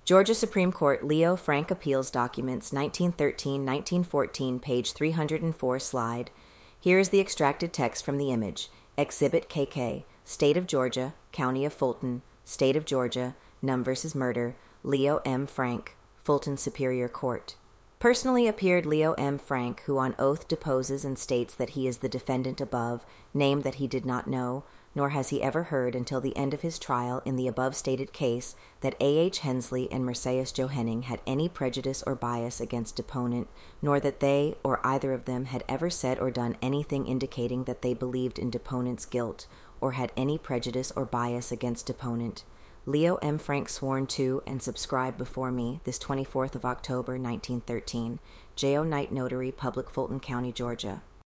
Georgia Supreme Court Leo Frank Appeals Documents 1913-1914, page 304, slide. Here is the extracted text from the image. Exhibit KK, State of Georgia, County of Fulton, State of Georgia, Nunn vs. Murder, Leo M. Frank, Fulton Superior Court. Personally appeared Leo M. Frank, who on oath deposes and states that he is the defendant above, name that he did not know, nor has he ever heard until the end of his trial in the above-stated case that A.H. Hensley and Merceus Johanning had any prejudice or bias against deponent, nor that they, or either of them, had ever said or done anything indicating that they believed in deponent's guilt, or had any prejudice or bias against deponent. Leo M. Frank sworn to and subscribed before me this 24th of October, 1913. J.O. Knight Notary, Public, Fulton County, Georgia.